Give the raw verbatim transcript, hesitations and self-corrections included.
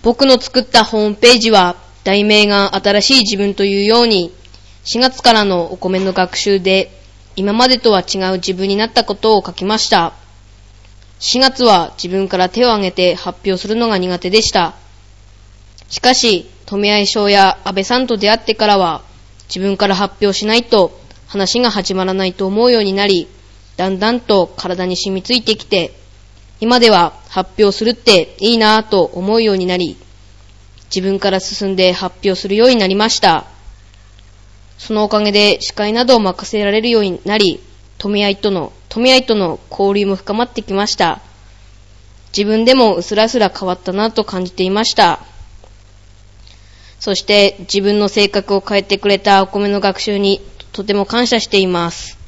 僕の作ったホームページは題名が新しい自分というように、しがつからのお米の学習で今までとは違う自分になったことを書きました。しがつは自分から手を挙げて発表するのが苦手でした。しかし、富合翔や安倍さんと出会ってからは、自分から発表しないと話が始まらないと思うようになり、だんだんと体に染みついてきて、今では発表するっていいなぁと思うようになり、自分から進んで発表するようになりました。そのおかげで司会などを任せられるようになり、富合との、富合との交流も深まってきました。自分でもうすらすら変わったなと感じていました。そして自分の性格を変えてくれたお米の学習にとても感謝しています。